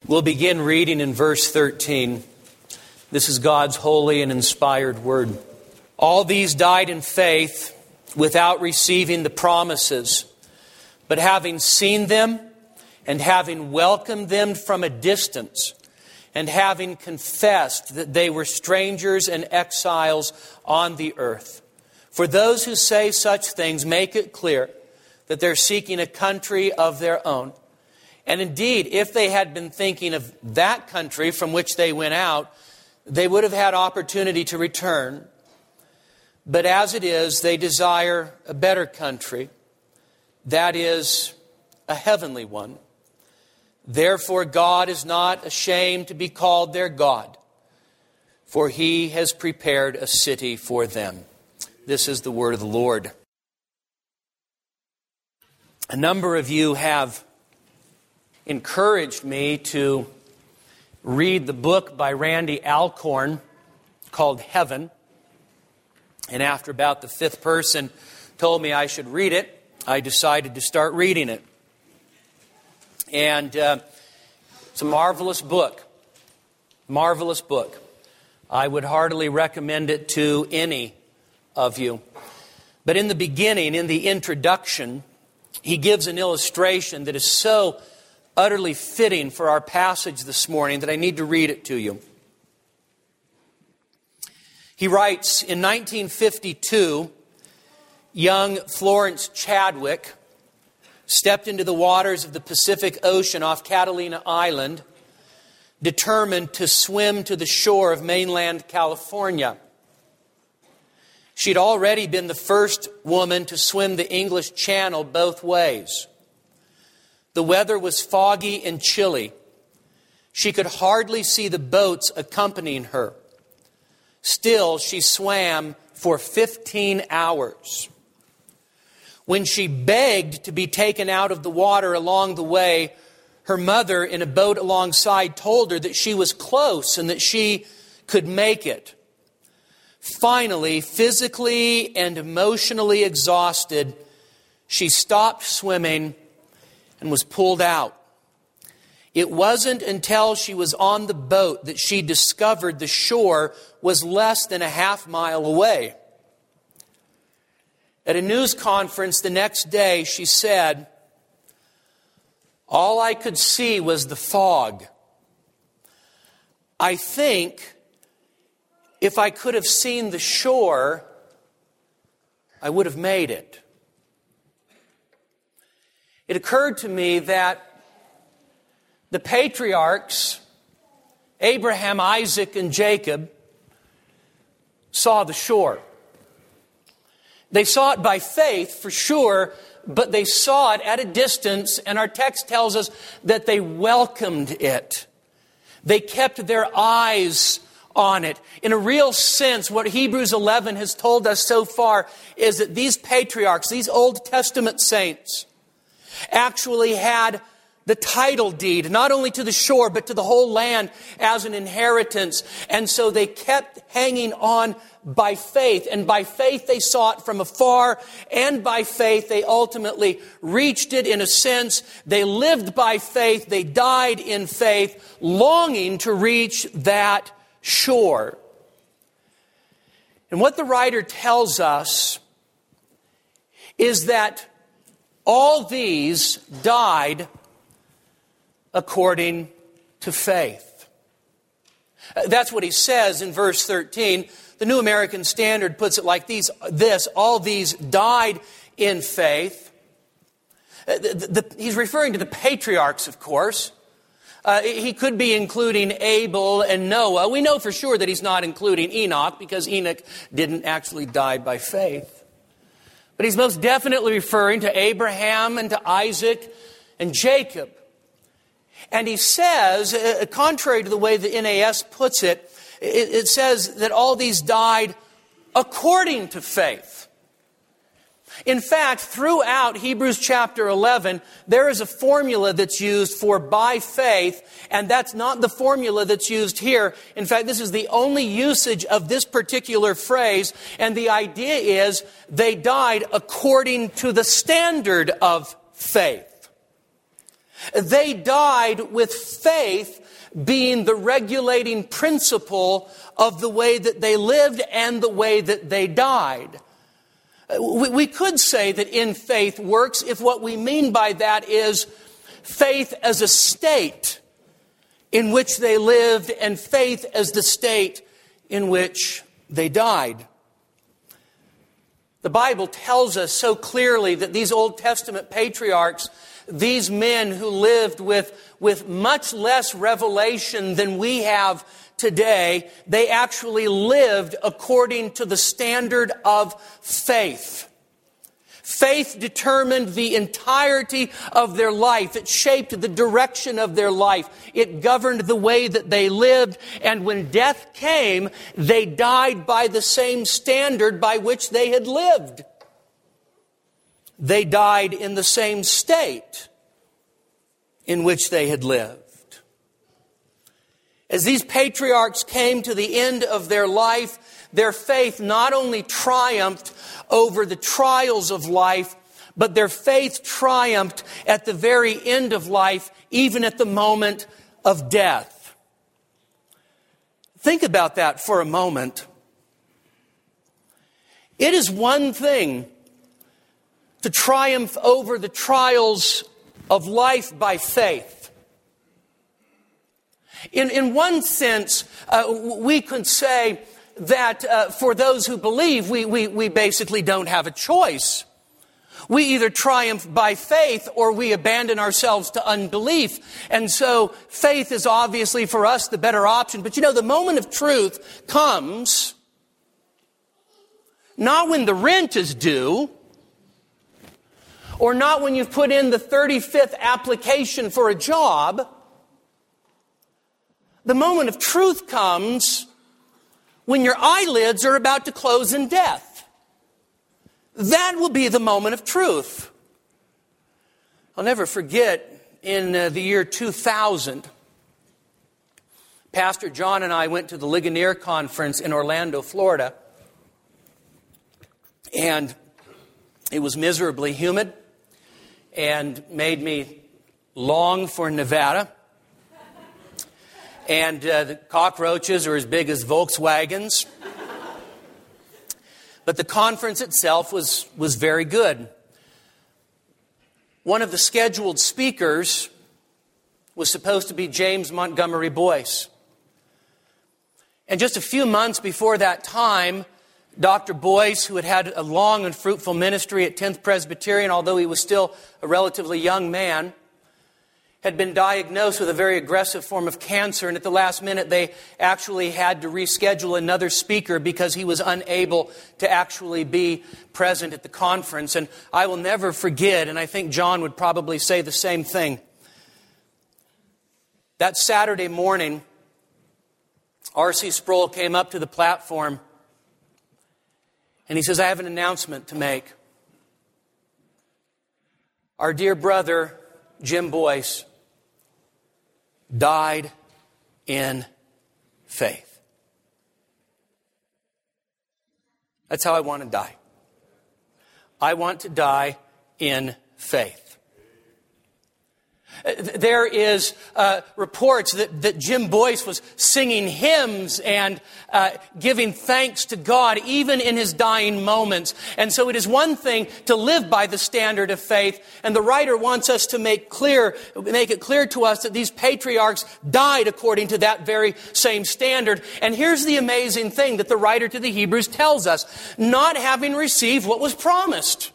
We'll begin reading in verse 13. This is God's holy and inspired word. All these died in faith without receiving the promises, but having seen them and having welcomed them from a distance, and having confessed that they were strangers and exiles on the earth. For those who say such things make it clear that they're seeking a country of their own. And indeed, if they had been thinking of that country from which they went out, they would have had opportunity to return. But as it is, they desire a better country, that is, a heavenly one. Therefore, God is not ashamed to be called their God, for He has prepared a city for them. This is the word of the Lord. A number of you have encouraged me to read the book by Randy Alcorn called Heaven. And after about the fifth person told me I should read it, I decided to start reading it. And it's a marvelous book. Marvelous book. I would heartily recommend it to any of you. But in the beginning, in the introduction, he gives an illustration that is so utterly fitting for our passage this morning that I need to read it to you. He writes, in 1952, young Florence Chadwick stepped into the waters of the Pacific Ocean off Catalina Island, determined to swim to the shore of mainland California. She'd already been the first woman to swim the English Channel both ways. The weather was foggy and chilly. She could hardly see the boats accompanying her. Still, she swam for 15 hours. When she begged to be taken out of the water along the way, her mother in a boat alongside told her that she was close and that she could make it. Finally, physically and emotionally exhausted, she stopped swimming and was pulled out. It wasn't until she was on the boat that she discovered the shore was less than a half mile away. At a news conference the next day, she said, "All I could see was the fog. I think if I could have seen the shore, I would have made it." It occurred to me that the patriarchs, Abraham, Isaac, and Jacob, saw the shore. They saw it by faith, for sure, but they saw it at a distance, and our text tells us that they welcomed it. They kept their eyes on it. In a real sense, what Hebrews 11 has told us so far is that these patriarchs, these Old Testament saints, actually had the title deed, not only to the shore, but to the whole land as an inheritance. And so they kept hanging on by faith. And by faith they saw it from afar. And by faith they ultimately reached it in a sense. They lived by faith. They died in faith, longing to reach that shore. And what the writer tells us is that all these died according to faith. That's what he says in verse 13. The New American Standard puts it like this: all these died in faith. He's referring to the patriarchs, of course. He could be including Abel and Noah. We know for sure that he's not including Enoch, because Enoch didn't actually die by faith. But he's most definitely referring to Abraham and to Isaac and Jacob. And he says, contrary to the way the NAS puts it, it says that all these died according to faith. In fact, throughout Hebrews chapter 11, there is a formula that's used for by faith, and that's not the formula that's used here. In fact, this is the only usage of this particular phrase, and the idea is they died according to the standard of faith. They died with faith being the regulating principle of the way that they lived and the way that they died. We could say that in faith works if what we mean by that is faith as a state in which they lived and faith as the state in which they died. The Bible tells us so clearly that these Old Testament patriarchs, these men who lived with much less revelation than we have today, they actually lived according to the standard of faith. Faith determined the entirety of their life. It shaped the direction of their life. It governed the way that they lived. And when death came, they died by the same standard by which they had lived. They died in the same state in which they had lived. As these patriarchs came to the end of their life, their faith not only triumphed over the trials of life, but their faith triumphed at the very end of life, even at the moment of death. Think about that for a moment. It is one thing to triumph over the trials of life by faith. In one sense, we could say that for those who believe, we basically don't have a choice. We either triumph by faith or we abandon ourselves to unbelief. And so faith is obviously for us the better option. But the moment of truth comes not when the rent is due, or not when you've put in the 35th application for a job. The moment of truth comes when your eyelids are about to close in death. That will be the moment of truth. I'll never forget, in the year 2000, Pastor John and I went to the Ligonier Conference in Orlando, Florida. And it was miserably humid and made me long for Nevada. And the cockroaches are as big as Volkswagens. But the conference itself was very good. One of the scheduled speakers was supposed to be James Montgomery Boyce. And just a few months before that time, Dr. Boyce, who had had a long and fruitful ministry at 10th Presbyterian, although he was still a relatively young man, had been diagnosed with a very aggressive form of cancer, and at the last minute they actually had to reschedule another speaker because he was unable to actually be present at the conference. And I will never forget, and I think John would probably say the same thing. That Saturday morning, R.C. Sproul came up to the platform and he says, "I have an announcement to make. Our dear brother, Jim Boyce, died in faith." That's how I want to die. I want to die in faith. There is reports that Jim Boyce was singing hymns and giving thanks to God even in his dying moments. And so it is one thing to live by the standard of faith. And the writer wants us to make it clear to us that these patriarchs died according to that very same standard. And here's the amazing thing that the writer to the Hebrews tells us: not having received what was promised.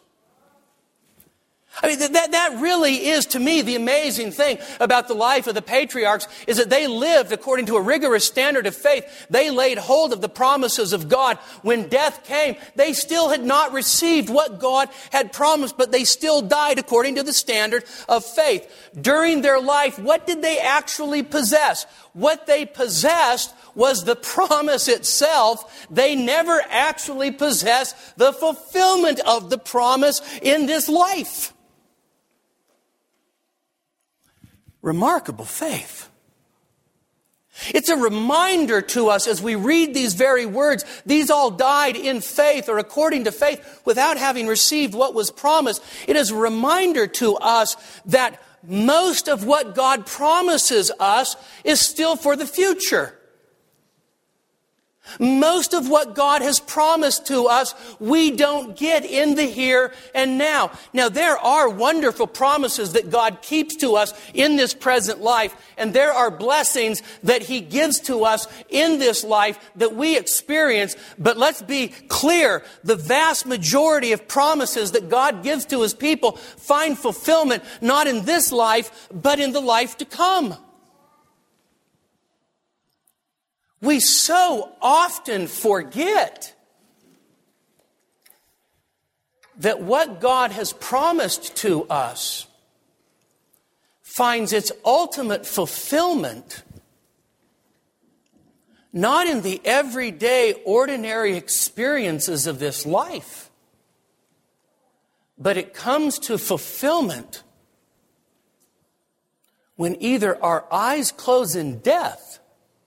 I mean, that really is, to me, the amazing thing about the life of the patriarchs, is that they lived according to a rigorous standard of faith. They laid hold of the promises of God. When death came, they still had not received what God had promised, but they still died according to the standard of faith. During their life, what did they actually possess? What they possessed was the promise itself. They never actually possessed the fulfillment of the promise in this life. Remarkable faith. It's a reminder to us as we read these very words. These all died in faith or according to faith without having received what was promised. It is a reminder to us that most of what God promises us is still for the future. Most of what God has promised to us, we don't get in the here and now. Now, there are wonderful promises that God keeps to us in this present life, and there are blessings that He gives to us in this life that we experience. But let's be clear, the vast majority of promises that God gives to His people find fulfillment not in this life, but in the life to come. We so often forget that what God has promised to us finds its ultimate fulfillment not in the everyday, ordinary experiences of this life, but it comes to fulfillment when either our eyes close in death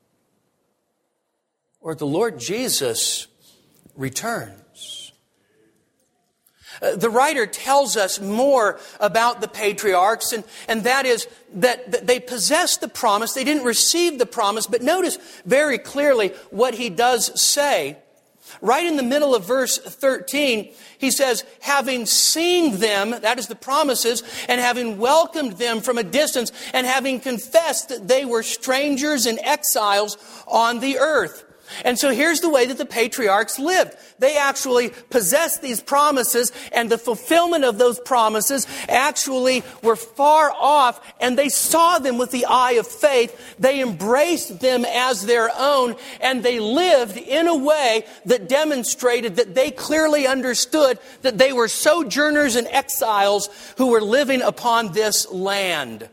or the Lord Jesus returns. The writer tells us more about the patriarchs, and that is that they possessed the promise. They didn't receive the promise, but notice very clearly what he does say. Right in the middle of verse 13, he says, having seen them, that is the promises, and having welcomed them from a distance, and having confessed that they were strangers and exiles on the earth. And so here's the way that the patriarchs lived. They actually possessed these promises, and the fulfillment of those promises actually were far off, and they saw them with the eye of faith. They embraced them as their own, and they lived in a way that demonstrated that they clearly understood that they were sojourners and exiles who were living upon this land.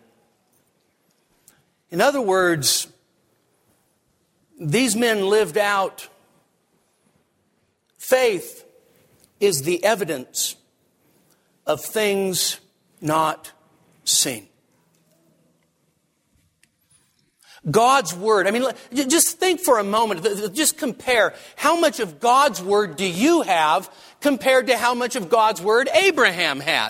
In other words, these men lived out. Faith is the evidence of things not seen. God's Word. I mean, just think for a moment. Just compare. How much of God's Word do you have compared to how much of God's Word Abraham had?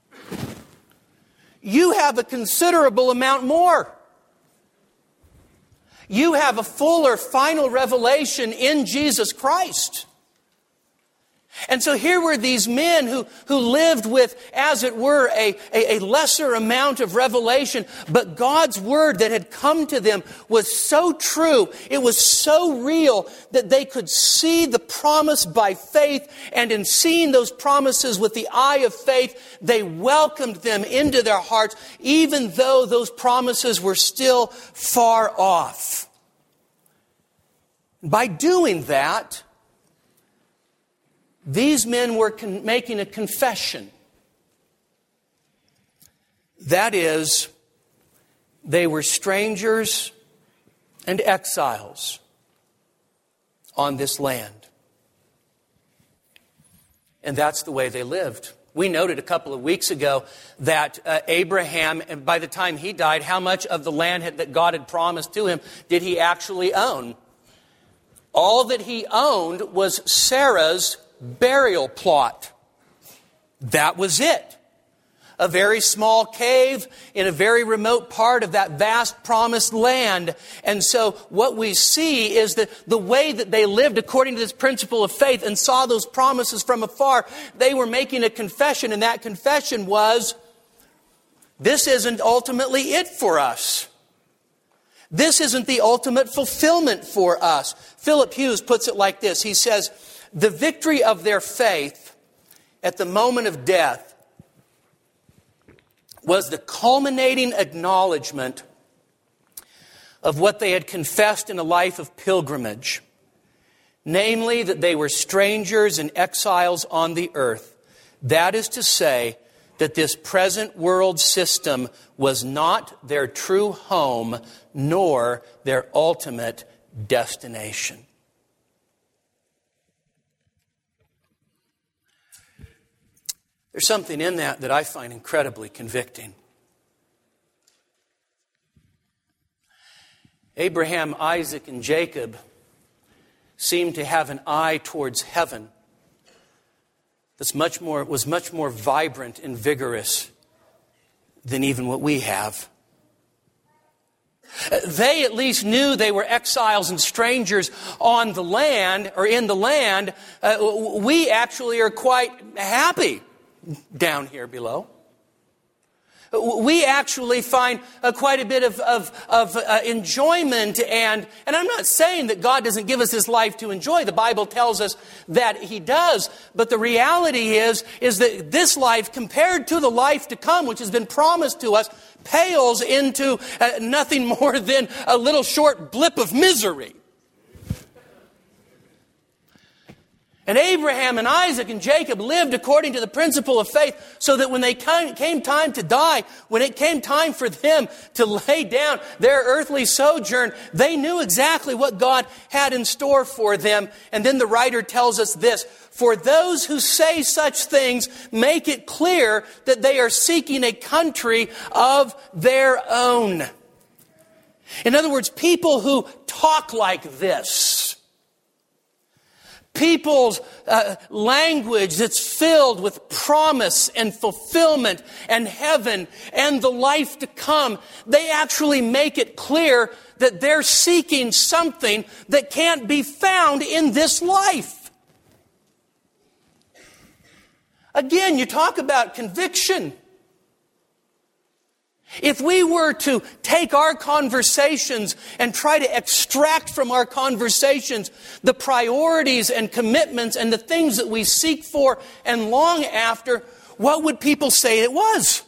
You have a considerable amount more. You have a fuller final revelation in Jesus Christ. And so here were these men who lived with, as it were, a lesser amount of revelation. But God's Word that had come to them was so true, it was so real, that they could see the promise by faith. And in seeing those promises with the eye of faith, they welcomed them into their hearts, even though those promises were still far off. By doing that, these men were making a confession. That is, they were strangers and exiles on this land. And that's the way they lived. We noted a couple of weeks ago that Abraham, and by the time he died, how much of the land that God had promised to him did he actually own? All that he owned was Sarah's burial plot. That was it. A very small cave in a very remote part of that vast promised land. And so what we see is that the way that they lived according to this principle of faith and saw those promises from afar, they were making a confession, and that confession was, this isn't ultimately it for us. This isn't the ultimate fulfillment for us. Philip Hughes puts it like this. He says, the victory of their faith at the moment of death was the culminating acknowledgement of what they had confessed in a life of pilgrimage. Namely, that they were strangers and exiles on the earth. That is to say, that this present world system was not their true home, nor their ultimate destination. There's something in that I find incredibly convicting. Abraham, Isaac, and Jacob seemed to have an eye towards heaven was much more vibrant and vigorous than even what we have. They at least knew they were exiles and strangers on the land or in the land. We actually are quite happy down here below. We actually find quite a bit of enjoyment, and I'm not saying that God doesn't give us this life to enjoy. The Bible tells us that He does, but the reality is that this life, compared to the life to come, which has been promised to us, pales into nothing more than a little short blip of misery. And Abraham and Isaac and Jacob lived according to the principle of faith, so that when they came time to die, when it came time for them to lay down their earthly sojourn, they knew exactly what God had in store for them. And then the writer tells us this: for those who say such things make it clear that they are seeking a country of their own. In other words, people who talk like this, people's language that's filled with promise and fulfillment and heaven and the life to come, they actually make it clear that they're seeking something that can't be found in this life. Again, you talk about conviction. If we were to take our conversations and try to extract from our conversations the priorities and commitments and the things that we seek for and long after, what would people say it was?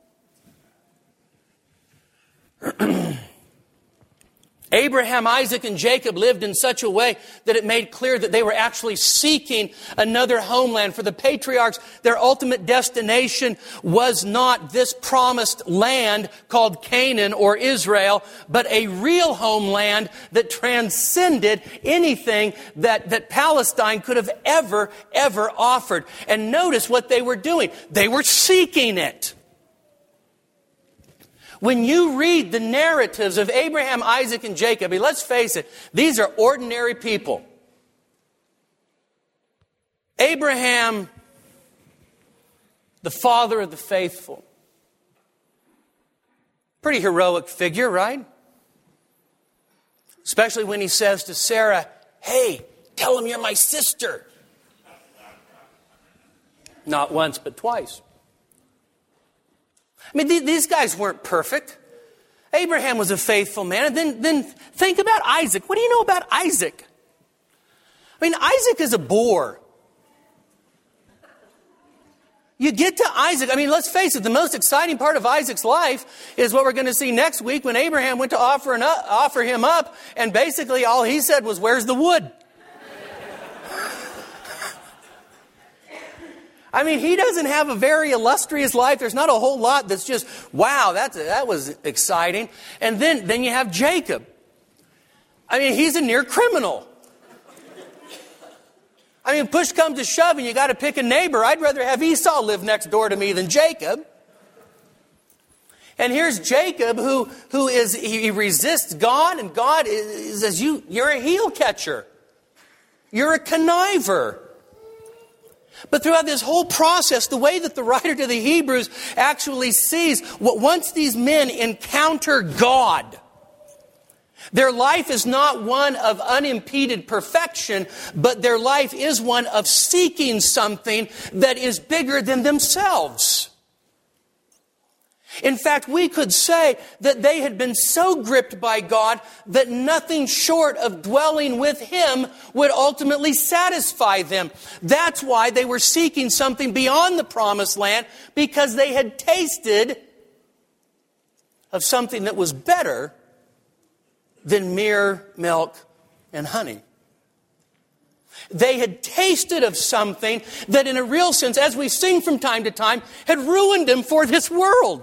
Abraham, Isaac, and Jacob lived in such a way that it made clear that they were actually seeking another homeland. For the patriarchs, their ultimate destination was not this promised land called Canaan or Israel, but a real homeland that transcended anything that Palestine could have ever offered. And notice what they were doing. They were seeking it. When you read the narratives of Abraham, Isaac, and Jacob, let's face it, these are ordinary people. Abraham, the father of the faithful. Pretty heroic figure, right? Especially when he says to Sarah, "Hey, tell him you're my sister." Not once, but twice. I mean, these guys weren't perfect. Abraham was a faithful man. And then think about Isaac. What do you know about Isaac? I mean, Isaac is a bore. You get to Isaac. I mean, let's face it. The most exciting part of Isaac's life is what we're going to see next week when Abraham went to offer him up. And basically all he said was, "Where's the wood?" I mean, he doesn't have a very illustrious life. There's not a whole lot that's just, wow, that was exciting. And then you have Jacob. I mean, he's a near criminal. I mean, push comes to shove and you got to pick a neighbor. I'd rather have Esau live next door to me than Jacob. And here's Jacob he resists God, and God says, you're a heel catcher. You're a conniver. But throughout this whole process, the way that the writer to the Hebrews actually sees, once these men encounter God, their life is not one of unimpeded perfection, but their life is one of seeking something that is bigger than themselves. In fact, we could say that they had been so gripped by God that nothing short of dwelling with Him would ultimately satisfy them. That's why they were seeking something beyond the promised land, because they had tasted of something that was better than mere milk and honey. They had tasted of something that, in a real sense, as we sing from time to time, had ruined them for this world.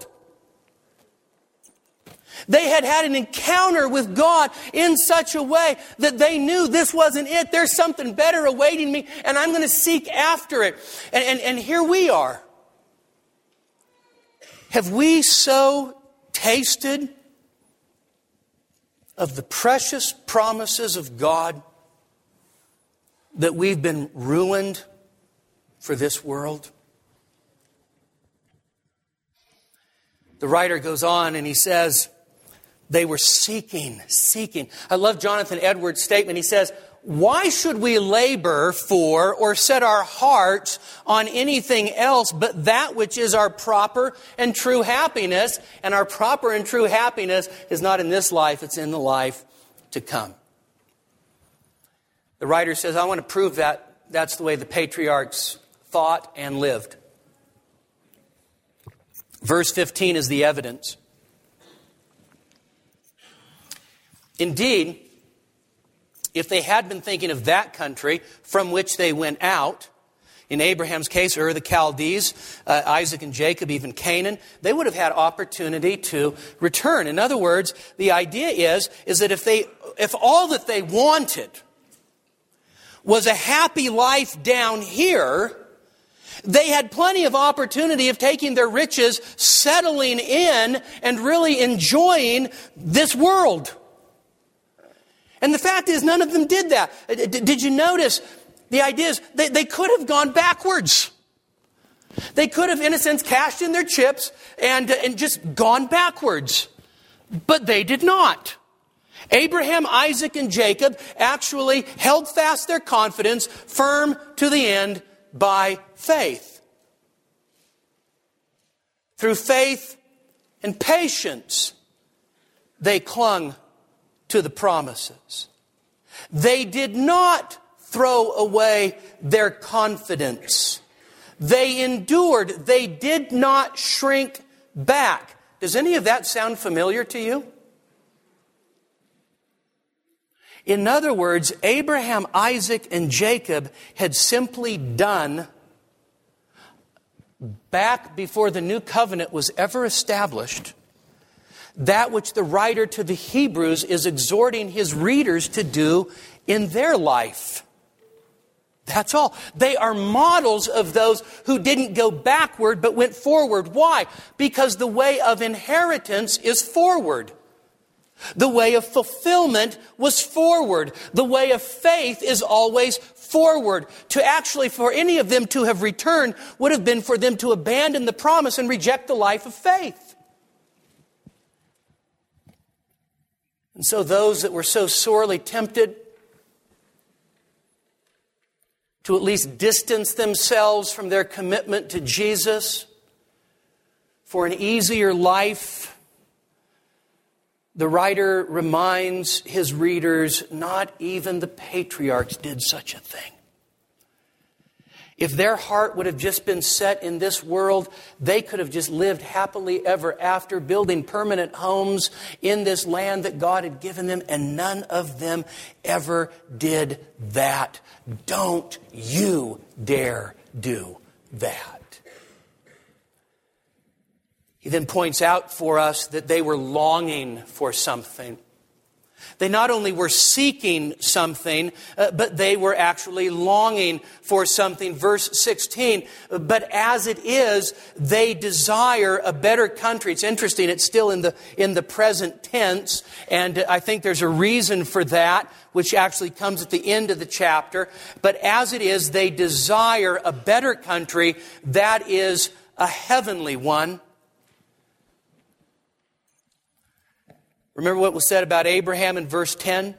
They had had an encounter with God in such a way that they knew this wasn't it. There's something better awaiting me, and I'm going to seek after it. And here we are. Have we so tasted of the precious promises of God that we've been ruined for this world? The writer goes on and he says, they were seeking. I love Jonathan Edwards' statement. He says, why should we labor for or set our hearts on anything else but that which is our proper and true happiness? And our proper and true happiness is not in this life, it's in the life to come. The writer says, I want to prove that that's the way the patriarchs thought and lived. Verse 15 is the evidence. Indeed, if they had been thinking of that country from which they went out, in Abraham's case, Ur the Chaldees, Isaac and Jacob, even Canaan, they would have had opportunity to return. In other words, the idea is that if all that they wanted was a happy life down here, they had plenty of opportunity of taking their riches, settling in, and really enjoying this world. And the fact is, none of them did that. Did you notice? The idea is they could have gone backwards. They could have, in a sense, cashed in their chips and just gone backwards. But they did not. Abraham, Isaac, and Jacob actually held fast their confidence, firm to the end by faith. Through faith and patience, they clung to the promises. They did not throw away their confidence. They endured. They did not shrink back. Does any of that sound familiar to you? In other words, Abraham, Isaac, and Jacob had simply done, back before the new covenant was ever established, that which the writer to the Hebrews is exhorting his readers to do in their life. That's all. They are models of those who didn't go backward but went forward. Why? Because the way of inheritance is forward. The way of fulfillment was forward. The way of faith is always forward. To actually, for any of them to have returned would have been for them to abandon the promise and reject the life of faith. And so those that were so sorely tempted to at least distance themselves from their commitment to Jesus for an easier life, the writer reminds his readers, not even the patriarchs did such a thing. If their heart would have just been set in this world, they could have just lived happily ever after, building permanent homes in this land that God had given them, and none of them ever did that. Don't you dare do that. He then points out for us that they were longing for something. They not only were seeking something, but they were actually longing for something. Verse 16, but as it is, they desire a better country. It's interesting, it's still in the present tense, and I think there's a reason for that, which actually comes at the end of the chapter. But as it is, they desire a better country, that is a heavenly one. Remember what was said about Abraham in verse 10?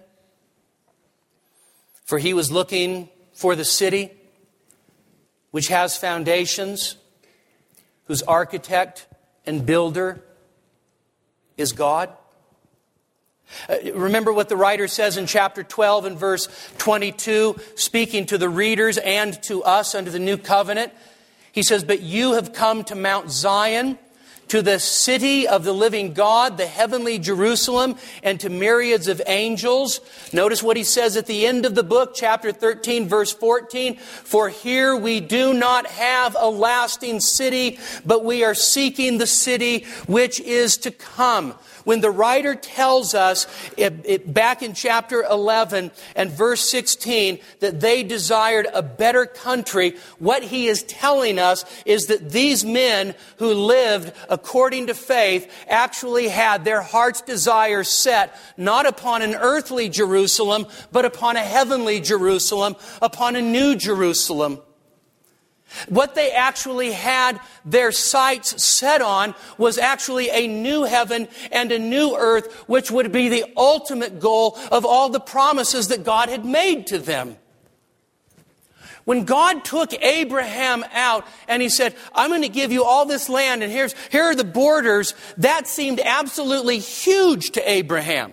For he was looking for the city which has foundations, whose architect and builder is God. Remember what the writer says in chapter 12 and verse 22, speaking to the readers and to us under the new covenant. He says, but you have come to Mount Zion, to the city of the living God, the heavenly Jerusalem, and to myriads of angels. Notice what he says at the end of the book, chapter 13, verse 14. For here we do not have a lasting city, but we are seeking the city which is to come. When the writer tells us back in chapter 11 and verse 16 that they desired a better country, what he is telling us is that these men who lived according to faith actually had their heart's desire set not upon an earthly Jerusalem, but upon a heavenly Jerusalem, upon a new Jerusalem. What they actually had their sights set on was actually a new heaven and a new earth, which would be the ultimate goal of all the promises that God had made to them. When God took Abraham out and He said, I'm going to give you all this land and here are the borders, that seemed absolutely huge to Abraham.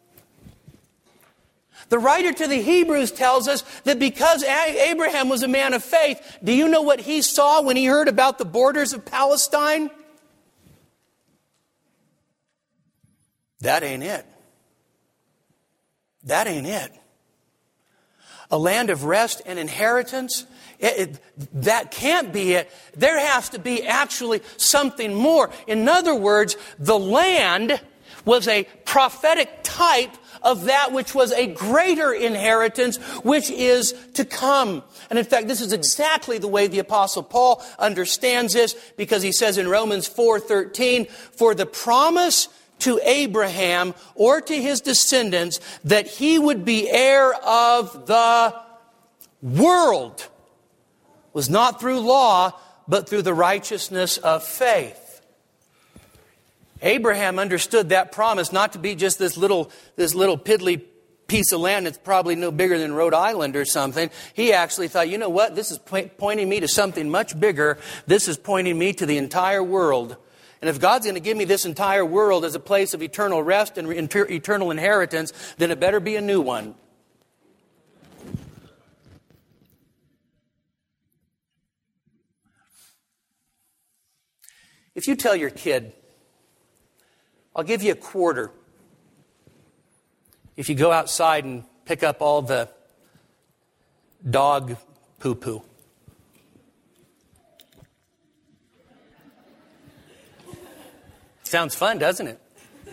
The writer to the Hebrews tells us that because Abraham was a man of faith, do you know what he saw when he heard about the borders of Palestine? That ain't it. That ain't it. A land of rest and inheritance? That can't be it. There has to be actually something more. In other words, the land was a prophetic type of that which was a greater inheritance, which is to come. And in fact, this is exactly the way the Apostle Paul understands this, because he says in Romans 4:13, for the promise to Abraham or to his descendants that he would be heir of the world was not through law, but through the righteousness of faith. Abraham understood that promise not to be just this little piddly piece of land that's probably no bigger than Rhode Island or something. He actually thought, you know what? This is pointing me to something much bigger. This is pointing me to the entire world. And if God's going to give me this entire world as a place of eternal rest and eternal inheritance, then it better be a new one. If you tell your kid, I'll give you $0.25 if you go outside and pick up all the dog poo-poo. Sounds fun, doesn't it?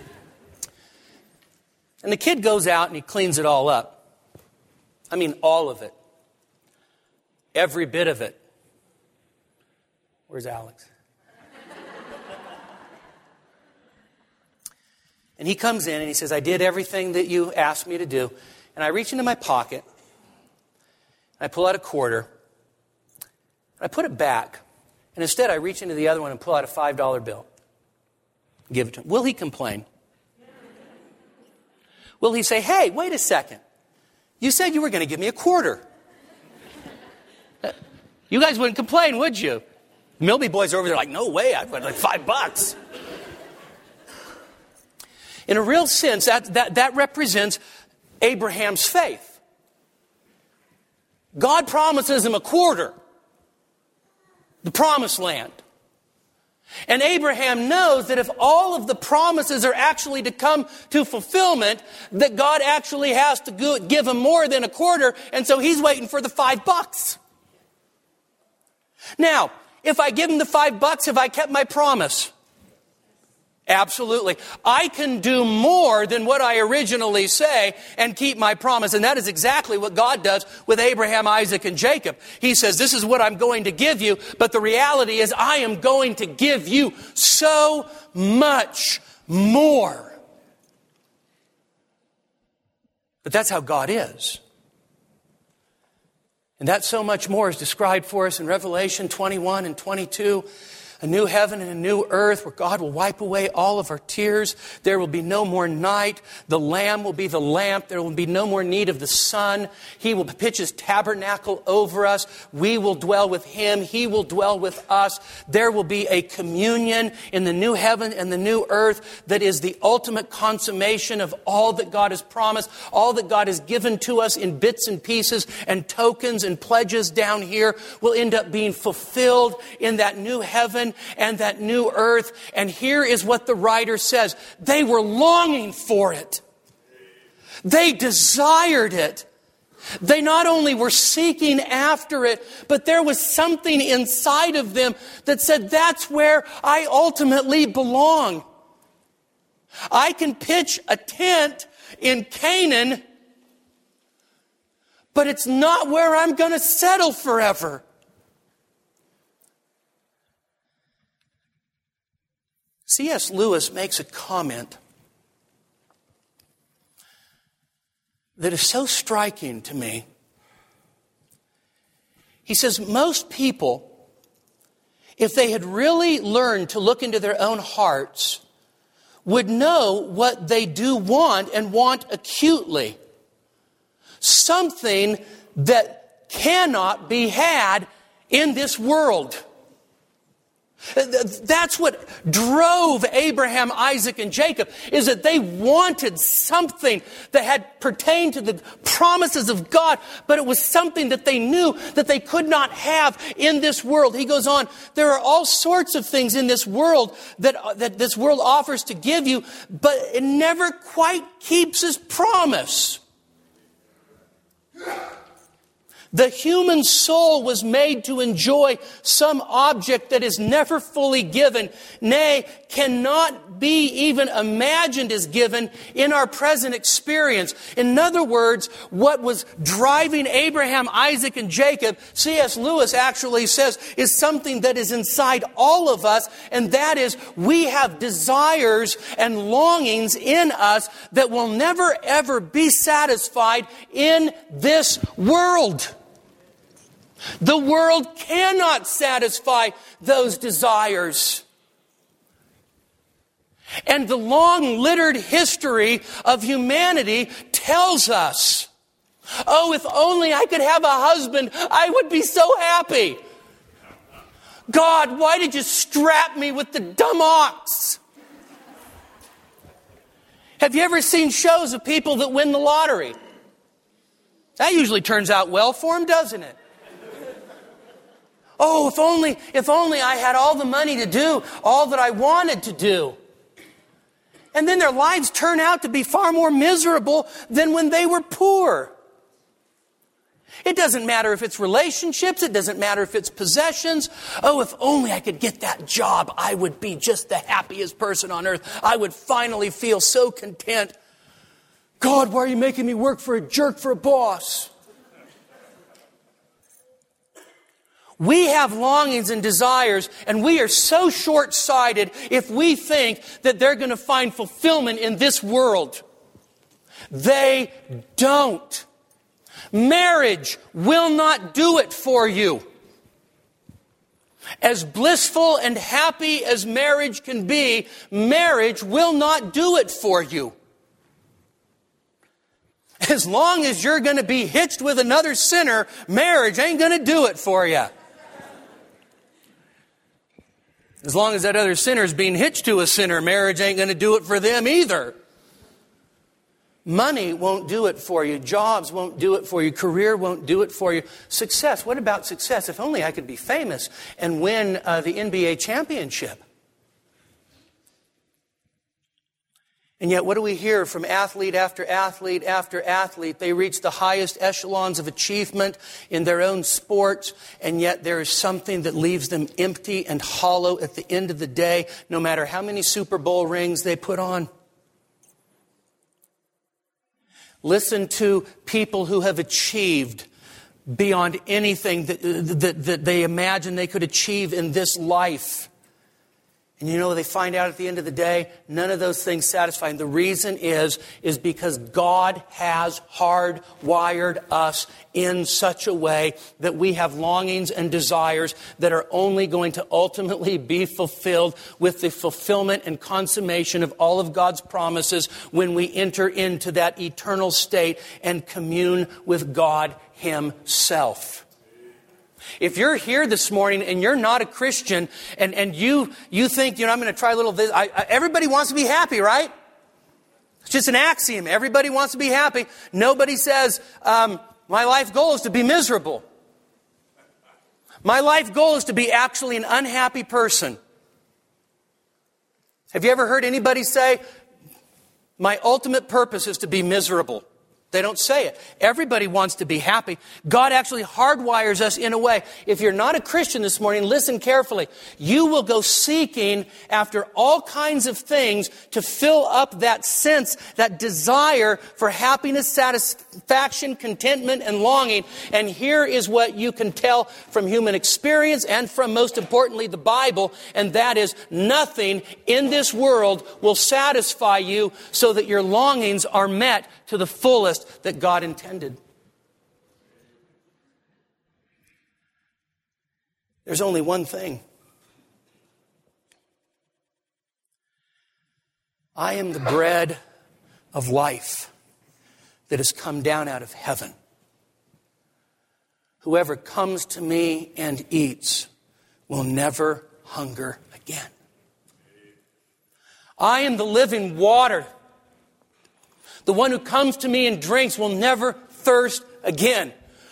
And the kid goes out and he cleans it all up. I mean, all of it. Every bit of it. Where's Alex? And he comes in and he says, I did everything that you asked me to do. And I reach into my pocket. And I pull out $0.25. And I put it back. And instead I reach into the other one and pull out a $5 bill. Give it to him. Will he complain? Will he say, hey, wait a second. You said you were going to give me $0.25. You guys wouldn't complain, would you? The Milby boys are over there like, no way, I've got like $5. In a real sense, that represents Abraham's faith. God promises him $0.25, the promised land. And Abraham knows that if all of the promises are actually to come to fulfillment, that God actually has to give him more than $0.25, and so he's waiting for the $5. Now, if I give him the $5, have I kept my promise? Absolutely. I can do more than what I originally say and keep my promise. And that is exactly what God does with Abraham, Isaac, and Jacob. He says, this is what I'm going to give you. But the reality is I am going to give you so much more. But that's how God is. And that so much more is described for us in Revelation 21 and 22. A new heaven and a new earth where God will wipe away all of our tears. There will be no more night. The Lamb will be the lamp. There will be no more need of the sun. He will pitch His tabernacle over us. We will dwell with Him. He will dwell with us. There will be a communion in the new heaven and the new earth that is the ultimate consummation of all that God has promised, all that God has given to us in bits and pieces and tokens and pledges down here will end up being fulfilled in that new heaven and that new earth. And here is what the writer says. They were longing for it. They desired it. They not only were seeking after it, but there was something inside of them that said, that's where I ultimately belong. I can pitch a tent in Canaan, but it's not where I'm going to settle forever. C.S. Lewis makes a comment that is so striking to me. He says most people, if they had really learned to look into their own hearts, would know what they do want and want acutely. Something that cannot be had in this world. That's what drove Abraham, Isaac, and Jacob, is that they wanted something that had pertained to the promises of God, but it was something that they knew that they could not have in this world. He goes on, there are all sorts of things in this world that this world offers to give you, but it never quite keeps its promise. The human soul was made to enjoy some object that is never fully given, nay, cannot be even imagined as given in our present experience. In other words, what was driving Abraham, Isaac, and Jacob, C.S. Lewis actually says, is something that is inside all of us, and that is we have desires and longings in us that will never ever be satisfied in this world. The world cannot satisfy those desires. And the long littered history of humanity tells us, oh, if only I could have a husband, I would be so happy. God, why did you strap me with the dumb ox? Have you ever seen shows of people that win the lottery? That usually turns out well for them, doesn't it? Oh, if only I had all the money to do all that I wanted to do. And then their lives turn out to be far more miserable than when they were poor. It doesn't matter if it's relationships. It doesn't matter if it's possessions. Oh, if only I could get that job, I would be just the happiest person on earth. I would finally feel so content. God, why are you making me work for a jerk for a boss? We have longings and desires, and we are so short-sighted if we think that they're going to find fulfillment in this world. They don't. Marriage will not do it for you. As blissful and happy as marriage can be, marriage will not do it for you. As long as you're going to be hitched with another sinner, marriage ain't going to do it for you. As long as that other sinner is being hitched to a sinner, marriage ain't going to do it for them either. Money won't do it for you. Jobs won't do it for you. Career won't do it for you. Success. What about success? If only I could be famous and win the NBA championship. And yet, what do we hear from athlete after athlete after athlete? They reach the highest echelons of achievement in their own sports, and yet there is something that leaves them empty and hollow at the end of the day, no matter how many Super Bowl rings they put on. Listen to people who have achieved beyond anything that they imagine they could achieve in this life. And you know, they find out at the end of the day, none of those things satisfy. And the reason is because God has hardwired us in such a way that we have longings and desires that are only going to ultimately be fulfilled with the fulfillment and consummation of all of God's promises when we enter into that eternal state and commune with God Himself. If you're here this morning and you're not a Christian and you think, I'm going to try a little this. Everybody wants to be happy, right? It's just an axiom. Everybody wants to be happy. Nobody says, my life goal is to be miserable. My life goal is to be actually an unhappy person. Have you ever heard anybody say, my ultimate purpose is to be miserable? They don't say it. Everybody wants to be happy. God actually hardwires us in a way. If you're not a Christian this morning, listen carefully. You will go seeking after all kinds of things to fill up that sense, that desire for happiness, satisfaction, contentment, and longing. And here is what you can tell from human experience and from, most importantly, the Bible. And that is, nothing in this world will satisfy you so that your longings are met to the fullest that God intended. There's only one thing. I am the bread of life that has come down out of heaven. Whoever comes to me and eats will never hunger again. I am the living water. The one who comes to me and drinks will never thirst again.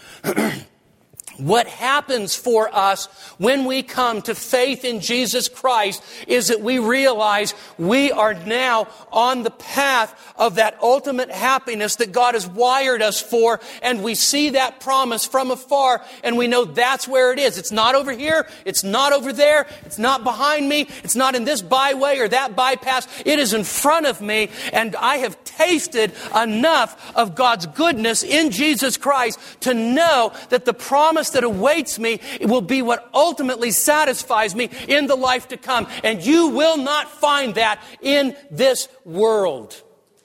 What happens for us when we come to faith in Jesus Christ is that we realize we are now on the path of that ultimate happiness that God has wired us for, and we see that promise from afar, and we know that's where it is. It's not over here, it's not over there, it's not behind me, it's not in this byway or that bypass. It is in front of me, and I have tasted enough of God's goodness in Jesus Christ to know that the promise that awaits me will be what ultimately satisfies me in the life to come. And you will not find that in this world.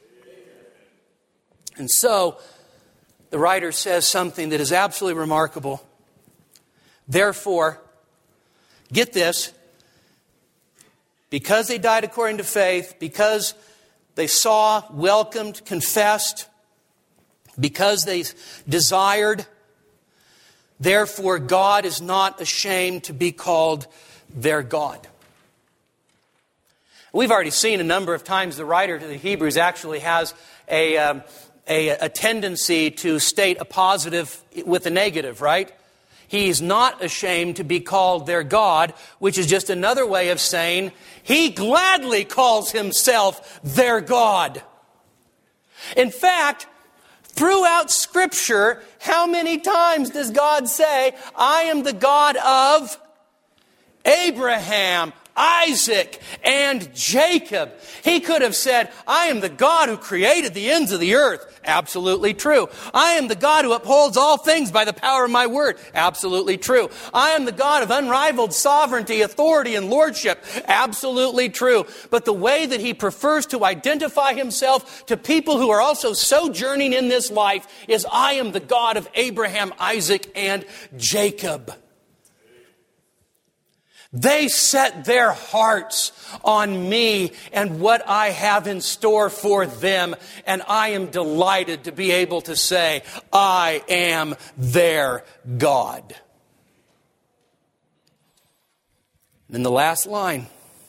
And so, the writer says something that is absolutely remarkable. Therefore, get this, because they died according to faith, because they saw, welcomed, confessed, because they desired, therefore, God is not ashamed to be called their God. We've already seen a number of times the writer to the Hebrews actually has a tendency to state a positive with a negative, right? He's not ashamed to be called their God, which is just another way of saying he gladly calls himself their God. In fact, throughout Scripture, how many times does God say, I am the God of Abraham, Isaac, and Jacob? He could have said, I am the God who created the ends of the earth. Absolutely true. I am the God who upholds all things by the power of my word. Absolutely true. I am the God of unrivaled sovereignty, authority, and lordship. Absolutely true. But the way that he prefers to identify himself to people who are also sojourning in this life is, I am the God of Abraham, Isaac, and Jacob. They set their hearts on me and what I have in store for them. And I am delighted to be able to say, I am their God. And then the last line.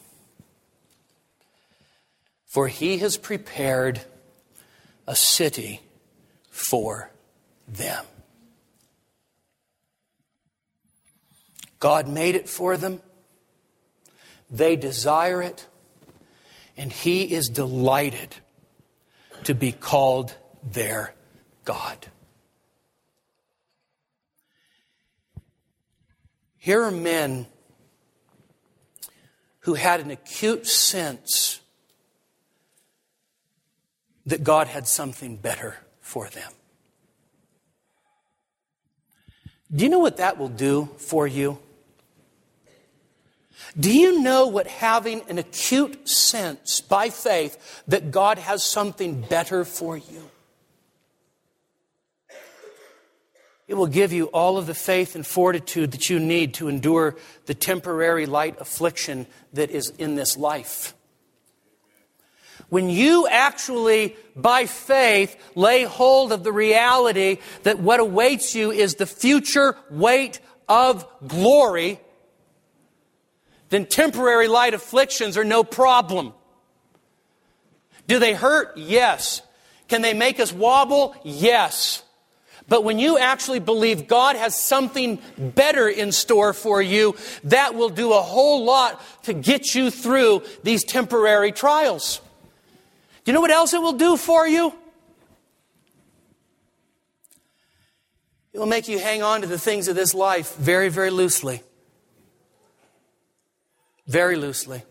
For he has prepared a city for them. God made it for them. They desire it, and he is delighted to be called their God. Here are men who had an acute sense that God had something better for them. Do you know what that will do for you? Do you know what having an acute sense by faith that God has something better for you? It will give you all of the faith and fortitude that you need to endure the temporary light affliction that is in this life. When you actually, by faith, lay hold of the reality that what awaits you is the future weight of glory, then temporary light afflictions are no problem. Do they hurt? Yes. Can they make us wobble? Yes. But when you actually believe God has something better in store for you, that will do a whole lot to get you through these temporary trials. Do you know what else it will do for you? It will make you hang on to the things of this life very, very loosely. Very loosely.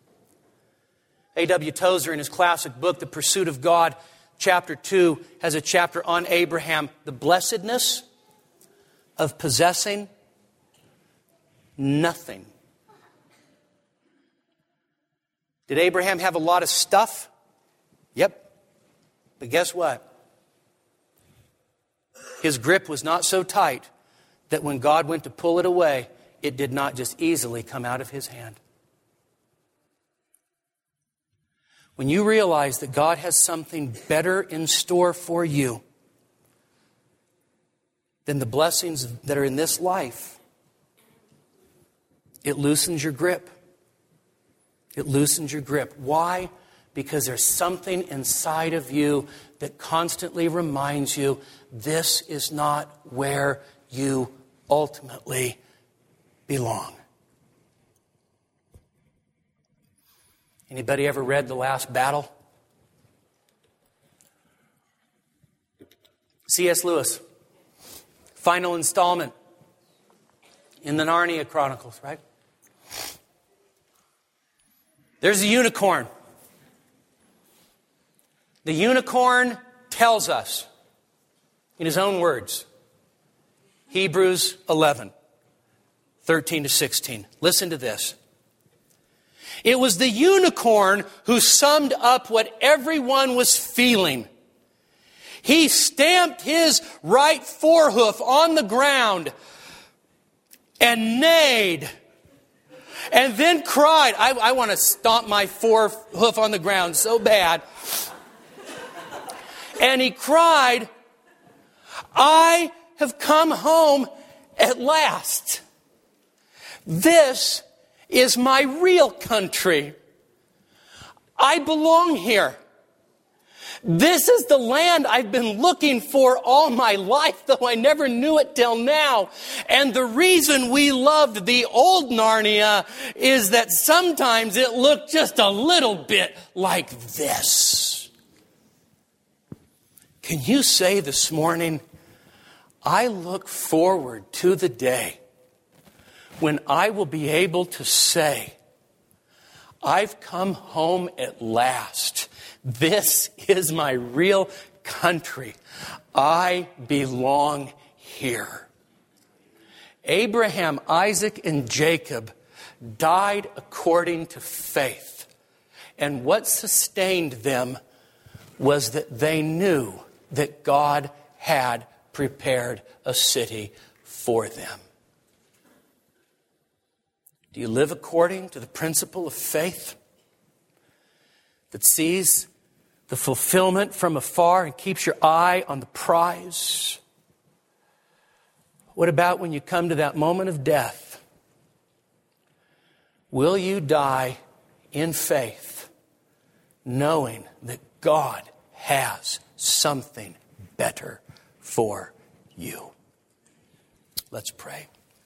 A.W. Tozer, in his classic book, The Pursuit of God, chapter 2, has a chapter on Abraham, the blessedness of possessing nothing. Did Abraham have a lot of stuff? Yep. But guess what? His grip was not so tight that when God went to pull it away, it did not just easily come out of his hand. When you realize that God has something better in store for you than the blessings that are in this life, it loosens your grip. It loosens your grip. Why? Because there's something inside of you that constantly reminds you this is not where you ultimately belong. Anybody ever read The Last Battle? C.S. Lewis. Final installment in the Narnia Chronicles, right? There's a unicorn. The unicorn tells us, in his own words, Hebrews 11, 13 to 16. Listen to this. It was the unicorn who summed up what everyone was feeling. He stamped his right forehoof on the ground and neighed. And then cried. I want to stomp my forehoof on the ground so bad. And he cried, I have come home at last. This is my real country. I belong here. This is the land I've been looking for all my life, though I never knew it till now. And the reason we loved the old Narnia is that sometimes it looked just a little bit like this. Can you say this morning, I look forward to the day when I will be able to say, I've come home at last. This is my real country. I belong here. Abraham, Isaac, and Jacob died according to faith. And what sustained them was that they knew that God had prepared a city for them. Do you live according to the principle of faith that sees the fulfillment from afar and keeps your eye on the prize? What about when you come to that moment of death? Will you die in faith, knowing that God has something better for you? Let's pray.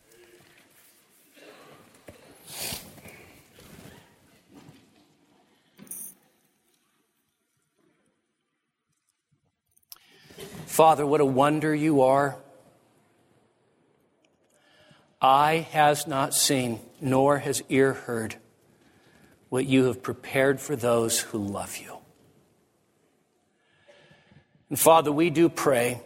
Father, what a wonder you are. Eye has not seen, nor has ear heard what you have prepared for those who love you. And Father, we do pray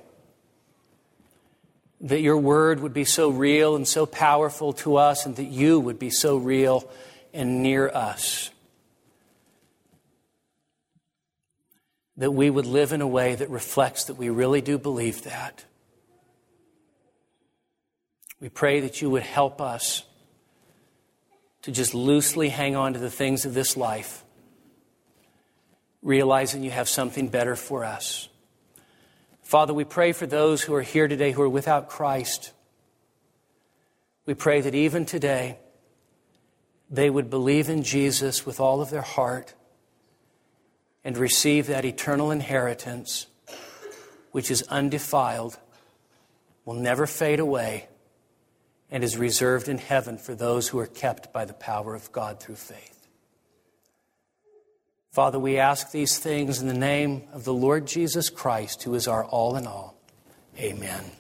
that your word would be so real and so powerful to us, and that you would be so real and near us, that we would live in a way that reflects that we really do believe that. We pray that you would help us to just loosely hang on to the things of this life, realizing you have something better for us. Father, we pray for those who are here today who are without Christ. We pray that even today they would believe in Jesus with all of their heart and receive that eternal inheritance, which is undefiled, will never fade away, and is reserved in heaven for those who are kept by the power of God through faith. Father, we ask these things in the name of the Lord Jesus Christ, who is our all in all. Amen.